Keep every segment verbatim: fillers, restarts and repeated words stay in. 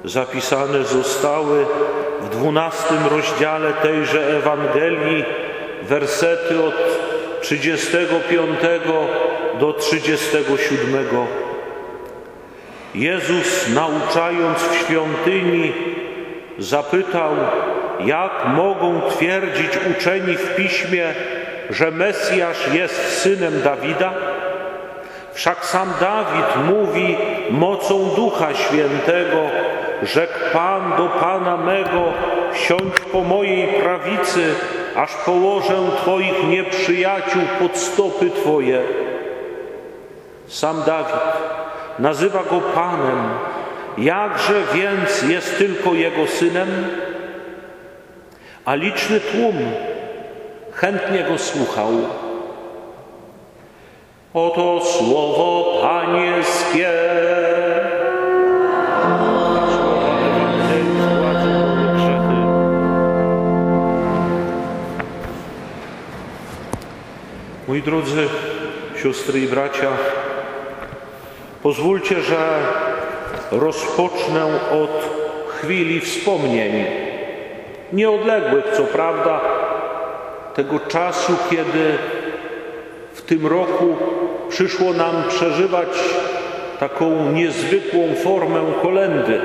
zapisane zostały w dwunastym rozdziale tejże Ewangelii, wersety od trzydziestego piątego do trzydziestego siódmego. Jezus, nauczając w świątyni, zapytał, jak mogą twierdzić uczeni w Piśmie, że Mesjasz jest synem Dawida? Wszak sam Dawid mówi mocą Ducha Świętego, rzekł Pan do Pana mego, siądź po mojej prawicy, aż położę Twoich nieprzyjaciół pod stopy Twoje. Sam Dawid nazywa Go Panem, jakże więc jest tylko Jego synem? A liczny tłum chętnie Go słuchał. Oto słowo Pańskie. Moi drodzy siostry i bracia, pozwólcie, że rozpocznę od chwili wspomnień, nieodległych co prawda, tego czasu, kiedy w tym roku przyszło nam przeżywać taką niezwykłą formę kolędy.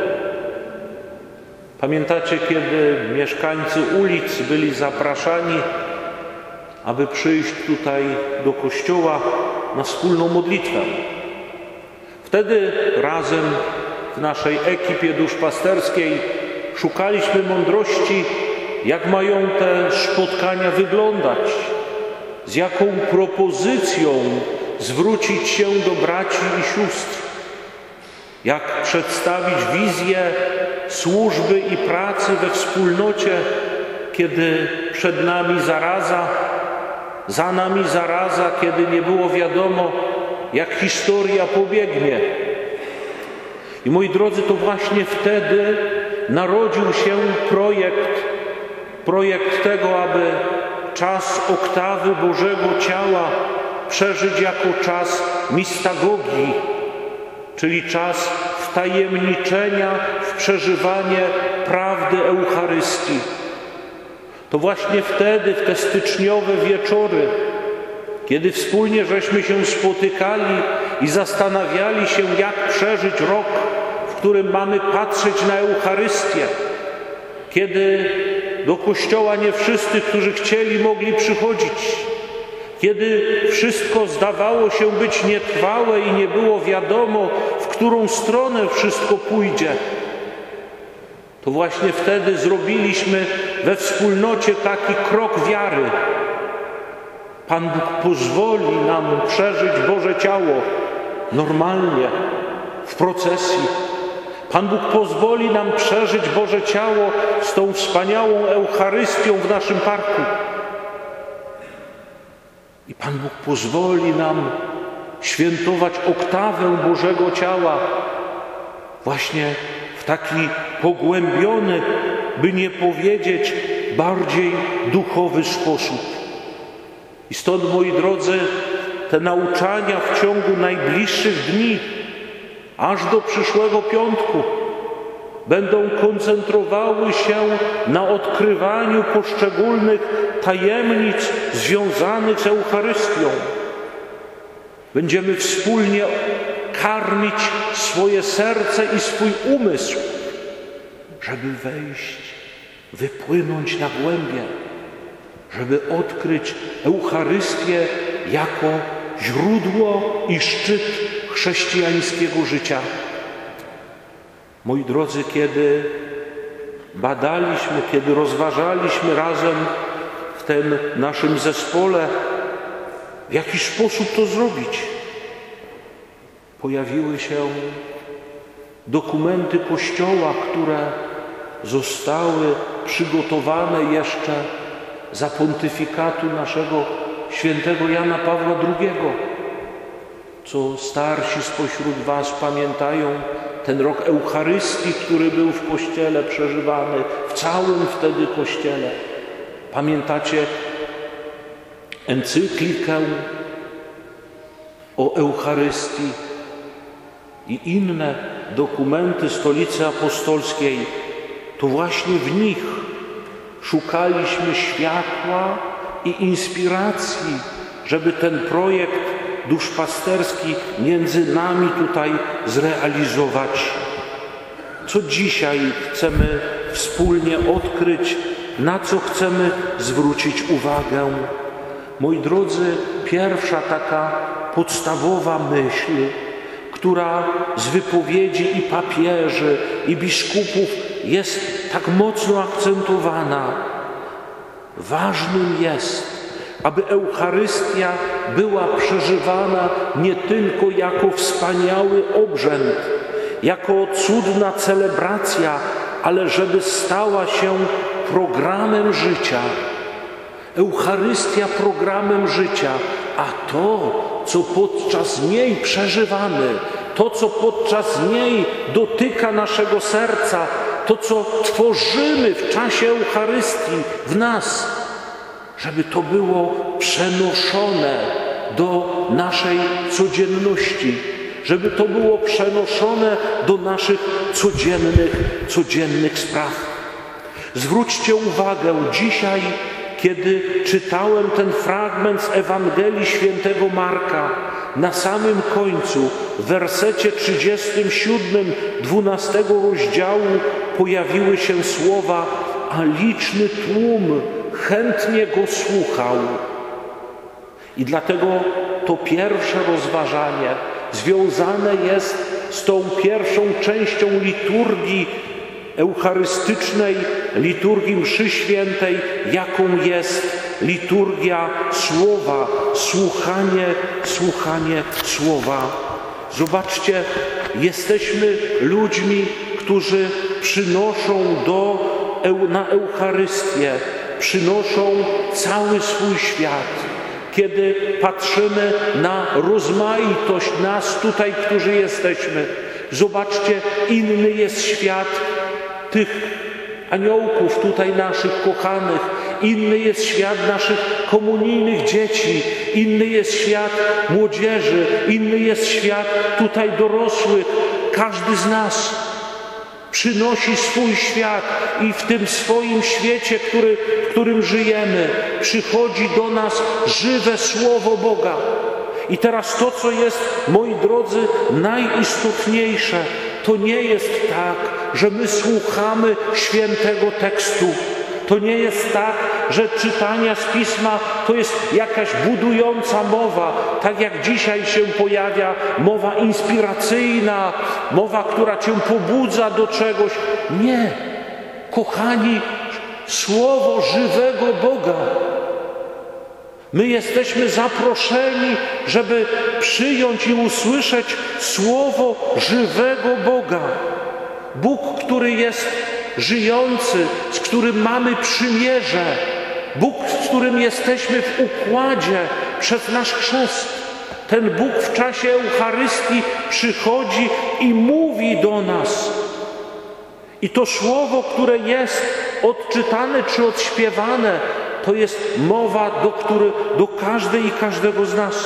Pamiętacie, kiedy mieszkańcy ulic byli zapraszani, aby przyjść tutaj do kościoła na wspólną modlitwę. Wtedy razem w naszej ekipie duszpasterskiej szukaliśmy mądrości, jak mają te spotkania wyglądać, z jaką propozycją zwrócić się do braci i sióstr, jak przedstawić wizję służby i pracy we wspólnocie, kiedy przed nami zaraza, za nami zaraza, kiedy nie było wiadomo, jak historia pobiegnie. I moi drodzy, to właśnie wtedy narodził się projekt, projekt tego, aby czas oktawy Bożego Ciała przeżyć jako czas mistagogii, czyli czas wtajemniczenia w przeżywanie prawdy Eucharystii. To właśnie wtedy, w te styczniowe wieczory, kiedy wspólnie żeśmy się spotykali i zastanawiali się, jak przeżyć rok, w którym mamy patrzeć na Eucharystię, kiedy do kościoła nie wszyscy, którzy chcieli, mogli przychodzić, kiedy wszystko zdawało się być nietrwałe i nie było wiadomo, w którą stronę wszystko pójdzie, to właśnie wtedy zrobiliśmy we wspólnocie taki krok wiary. Pan Bóg pozwoli nam przeżyć Boże Ciało normalnie, w procesji. Pan Bóg pozwoli nam przeżyć Boże Ciało z tą wspaniałą Eucharystią w naszym parku. I Pan Bóg pozwoli nam świętować oktawę Bożego Ciała właśnie w taki pogłębiony, by nie powiedzieć bardziej duchowy sposób. I stąd, moi drodzy, te nauczania w ciągu najbliższych dni, aż do przyszłego piątku, będą koncentrowały się na odkrywaniu poszczególnych tajemnic związanych z Eucharystią. Będziemy wspólnie karmić swoje serce i swój umysł, żeby wejść, wypłynąć na głębie, żeby odkryć Eucharystię jako źródło i szczyt chrześcijańskiego życia. Moi drodzy, kiedy badaliśmy, kiedy rozważaliśmy razem w tym naszym zespole, w jaki sposób to zrobić, pojawiły się dokumenty Kościoła, które zostały przygotowane jeszcze za pontyfikatu naszego świętego Jana Pawła drugiego. Co starsi spośród was pamiętają, ten rok Eucharystii, który był w Kościele przeżywany, w całym wtedy Kościele. Pamiętacie encyklikę o Eucharystii i inne dokumenty Stolicy Apostolskiej, to właśnie w nich szukaliśmy światła i inspiracji, żeby ten projekt duszpasterski między nami tutaj zrealizować. Co dzisiaj chcemy wspólnie odkryć, na co chcemy zwrócić uwagę? Moi drodzy, pierwsza taka podstawowa myśl, która z wypowiedzi i papieży, i biskupów jest tak mocno akcentowana. Ważnym jest, aby Eucharystia była przeżywana nie tylko jako wspaniały obrzęd, jako cudna celebracja, ale żeby stała się programem życia. Eucharystia programem życia, a to, co podczas niej przeżywamy, to, co podczas niej dotyka naszego serca, to, co tworzymy w czasie Eucharystii w nas, żeby to było przenoszone do naszej codzienności, żeby to było przenoszone do naszych codziennych, codziennych spraw. Zwróćcie uwagę, dzisiaj, kiedy czytałem ten fragment z Ewangelii Świętego Marka, na samym końcu, w wersecie trzydziestym siódmym dwunastego rozdziału pojawiły się słowa: a liczny tłum chętnie go słuchał. I dlatego to pierwsze rozważanie związane jest z tą pierwszą częścią liturgii eucharystycznej, liturgii mszy świętej, jaką jest liturgia słowa, słuchanie, słuchanie słowa. Zobaczcie, jesteśmy ludźmi, którzy przynoszą do, na Eucharystię, przynoszą cały swój świat. Kiedy patrzymy na rozmaitość nas tutaj, którzy jesteśmy, zobaczcie, inny jest świat tych aniołków tutaj naszych kochanych, inny jest świat naszych komunijnych dzieci, inny jest świat młodzieży, inny jest świat tutaj dorosłych. Każdy z nas przynosi swój świat i w tym swoim świecie, który, w którym żyjemy, przychodzi do nas żywe Słowo Boga. I teraz to, co jest, moi drodzy, najistotniejsze, to nie jest tak, że my słuchamy świętego tekstu. To nie jest tak, że czytania z Pisma to jest jakaś budująca mowa, tak jak dzisiaj się pojawia mowa inspiracyjna, mowa, która cię pobudza do czegoś. Nie. Kochani, Słowo żywego Boga. My jesteśmy zaproszeni, żeby przyjąć i usłyszeć Słowo żywego Boga. Bóg, który jest żyjący, z którym mamy przymierze. Bóg, z którym jesteśmy w układzie przez nasz chrzest. Ten Bóg w czasie Eucharystii przychodzi i mówi do nas. I to Słowo, które jest odczytane czy odśpiewane, to jest mowa do, który, do każdej i każdego z nas.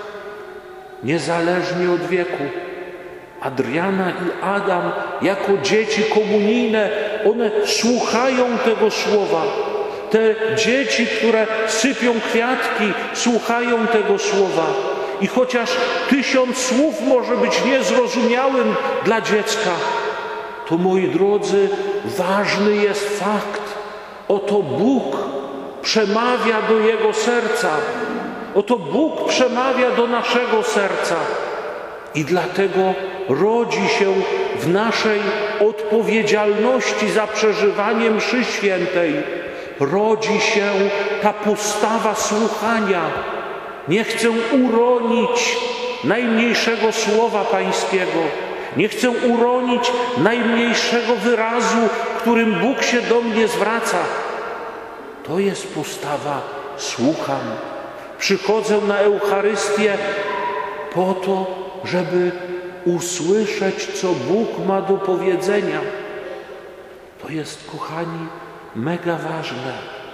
Niezależnie od wieku. Adriana i Adam jako dzieci komunijne, one słuchają tego Słowa. Te dzieci, które sypią kwiatki, słuchają tego Słowa. I chociaż tysiąc słów może być niezrozumiałym dla dziecka, to, moi drodzy, ważny jest fakt. Oto Bóg przemawia do jego serca. Oto Bóg przemawia do naszego serca. I dlatego rodzi się w naszej odpowiedzialności za przeżywanie mszy świętej, rodzi się ta postawa słuchania. Nie chcę uronić najmniejszego słowa Pańskiego. Nie chcę uronić najmniejszego wyrazu, którym Bóg się do mnie zwraca. To jest postawa słucham. Przychodzę na Eucharystię po to, żeby usłyszeć, co Bóg ma do powiedzenia. To jest, kochani, mega ważne.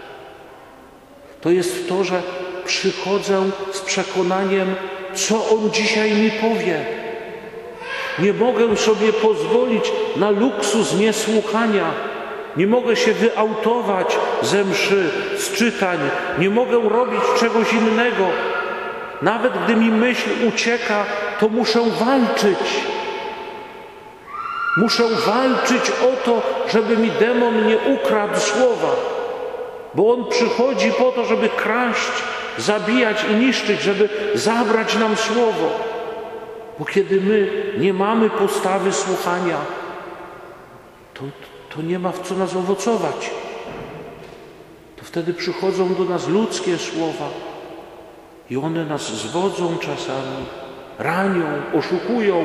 To jest to, że przychodzę z przekonaniem, co On dzisiaj mi powie. Nie mogę sobie pozwolić na luksus niesłuchania. Nie mogę się wyautować ze mszy, z czytań. Nie mogę robić czegoś innego. Nawet gdy mi myśl ucieka, to muszę walczyć. Muszę walczyć o to, żeby mi demon nie ukradł słowa. Bo on przychodzi po to, żeby kraść, zabijać i niszczyć, żeby zabrać nam słowo. Bo kiedy my nie mamy postawy słuchania, to, to nie ma w co nas owocować. To wtedy przychodzą do nas ludzkie słowa i one nas zwodzą czasami, ranią, oszukują.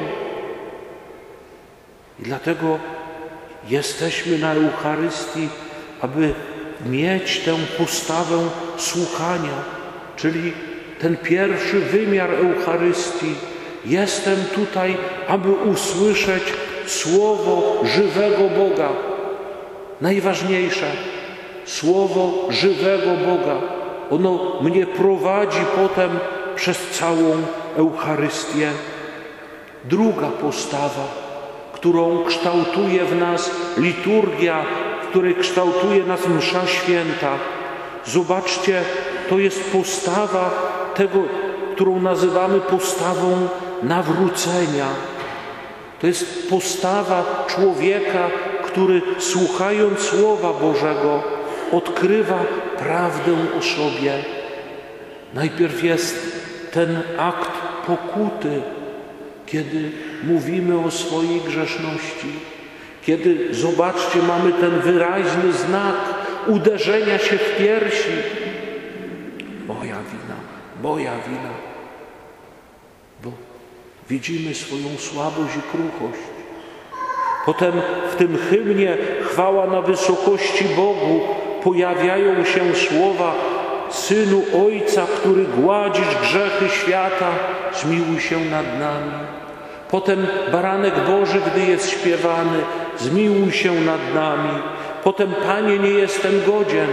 I dlatego jesteśmy na Eucharystii, aby mieć tę postawę słuchania, czyli ten pierwszy wymiar Eucharystii. Jestem tutaj, aby usłyszeć słowo żywego Boga. Najważniejsze, słowo żywego Boga. Ono mnie prowadzi potem przez całą Eucharystię. Druga postawa, którą kształtuje w nas liturgia, w której kształtuje nas msza święta. Zobaczcie, to jest postawa tego, którą nazywamy postawą nawrócenia. To jest postawa człowieka, który słuchając Słowa Bożego odkrywa prawdę o sobie. Najpierw jest ten akt pokuty, kiedy mówimy o swojej grzeszności. Kiedy, zobaczcie, mamy ten wyraźny znak uderzenia się w piersi. Moja wina, moja wina. Bo widzimy swoją słabość i kruchość. Potem w tym hymnie chwała na wysokości Bogu pojawiają się słowa: Synu Ojca, który gładzisz grzechy świata, zmiłuj się nad nami. Potem Baranek Boży, gdy jest śpiewany, zmiłuj się nad nami. Potem Panie, nie jestem godzien.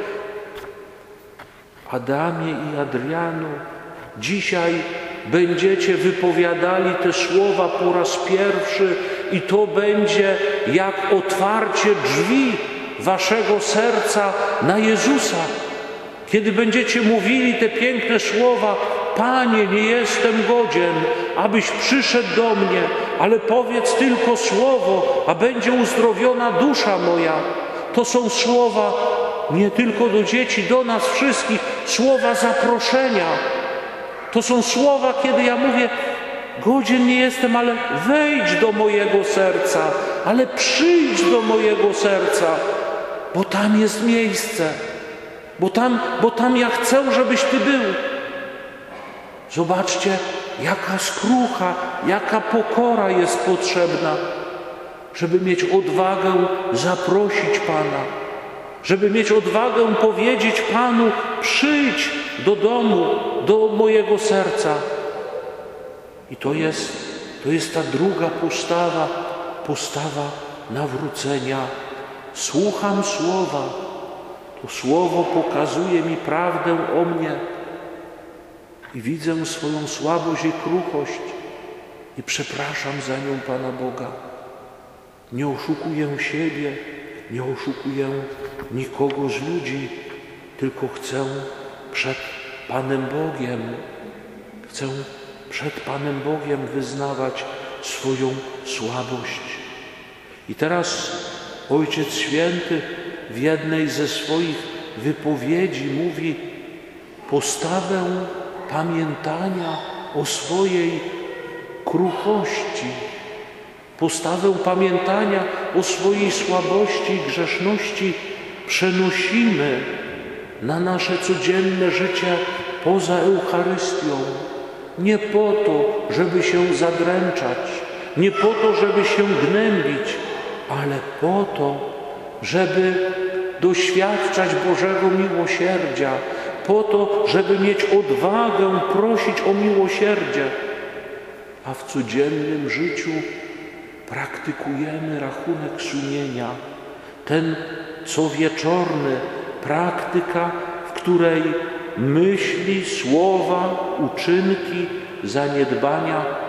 Adamie i Adrianu, dzisiaj będziecie wypowiadali te słowa po raz pierwszy i to będzie jak otwarcie drzwi waszego serca na Jezusa. Kiedy będziecie mówili te piękne słowa: Panie, nie jestem godzien, abyś przyszedł do mnie, ale powiedz tylko słowo, a będzie uzdrowiona dusza moja. To są słowa nie tylko do dzieci, do nas wszystkich, słowa zaproszenia. To są słowa, kiedy ja mówię: godzien nie jestem, ale wejdź do mojego serca, ale przyjdź do mojego serca, bo tam jest miejsce, bo tam, bo tam ja chcę, żebyś Ty był. Zobaczcie, jaka skrucha, jaka pokora jest potrzebna, żeby mieć odwagę zaprosić Pana, żeby mieć odwagę powiedzieć Panu: przyjdź do domu, do mojego serca. I to jest, to jest ta druga postawa, postawa nawrócenia. Słucham słowa, to słowo pokazuje mi prawdę o mnie i widzę swoją słabość i kruchość i przepraszam za nią Pana Boga. Nie oszukuję siebie, nie oszukuję nikogo z ludzi, tylko chcę przed Panem Bogiem, chcę przed Panem Bogiem wyznawać swoją słabość. I teraz Ojciec Święty w jednej ze swoich wypowiedzi mówi: postawę pamiętania o swojej kruchości, postawę pamiętania o swojej słabości i grzeszności przenosimy na nasze codzienne życie poza Eucharystią. Nie po to, żeby się zadręczać, nie po to, żeby się gnębić, ale po to, żeby doświadczać Bożego miłosierdzia, po to, żeby mieć odwagę prosić o miłosierdzie. A w codziennym życiu praktykujemy rachunek sumienia, ten cowieczorny, praktyka, w której myśli, słowa, uczynki, zaniedbania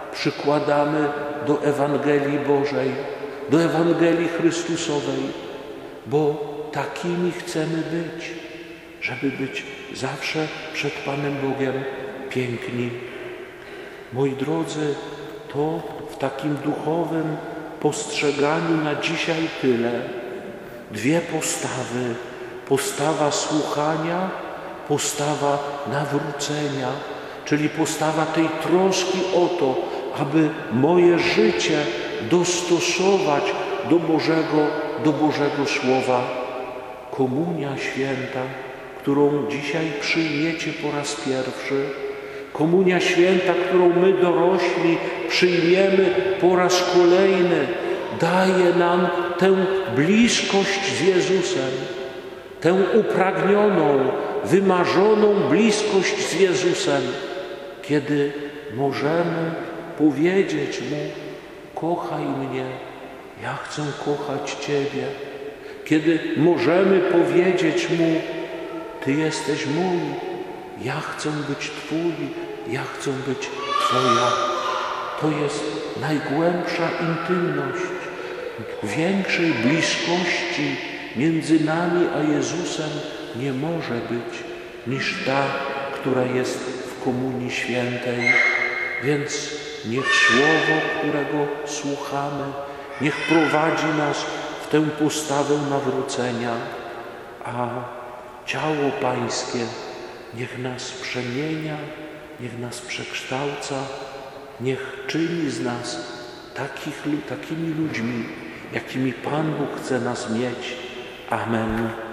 przykładamy do Ewangelii Bożej, do Ewangelii Chrystusowej, bo takimi chcemy być, żeby być zawsze przed Panem Bogiem piękni. Moi drodzy, to w takim duchowym postrzeganiu na dzisiaj tyle. Dwie postawy. Postawa słuchania, postawa nawrócenia, czyli postawa tej troski o to, aby moje życie dostosować do Bożego, do Bożego Słowa. Komunia Święta, którą dzisiaj przyjmiecie po raz pierwszy, Komunia Święta, którą my dorośli przyjmiemy po raz kolejny, daje nam tę bliskość z Jezusem, tę upragnioną, wymarzoną bliskość z Jezusem, kiedy możemy powiedzieć Mu: kochaj mnie, ja chcę kochać Ciebie. Kiedy możemy powiedzieć Mu: Ty jesteś mój, ja chcę być Twój, ja chcę być Twoja. To jest najgłębsza intymność. Większej bliskości między nami a Jezusem nie może być niż ta, która jest w Komunii Świętej. Więc niech Słowo, którego słuchamy, niech prowadzi nas w tę postawę nawrócenia, a ciało Pańskie niech nas przemienia, niech nas przekształca, niech czyni z nas takich, takimi ludźmi, jakimi Pan Bóg chce nas mieć. Amen.